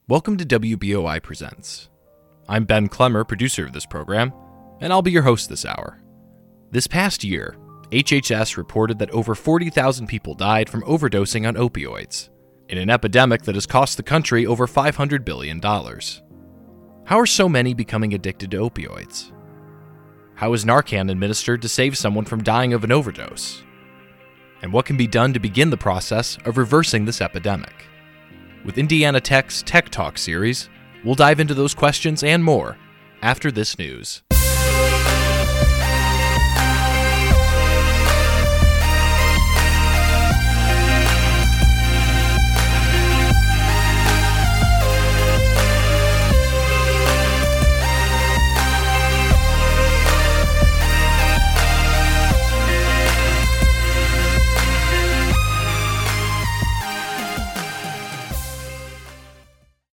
Welcome to WBOI Presents. I'm Ben Clemmer, producer of this program, and I'll be your host this hour. This past year, HHS reported that over 40,000 people died from overdosing on opioids, in an epidemic that has cost the country over $500 billion. How are so many becoming addicted to opioids? How is Narcan administered to save someone from dying of an overdose? And what can be done to begin the process of reversing this epidemic? With Indiana Tech's Tech Talk series, we'll dive into those questions and more after this news.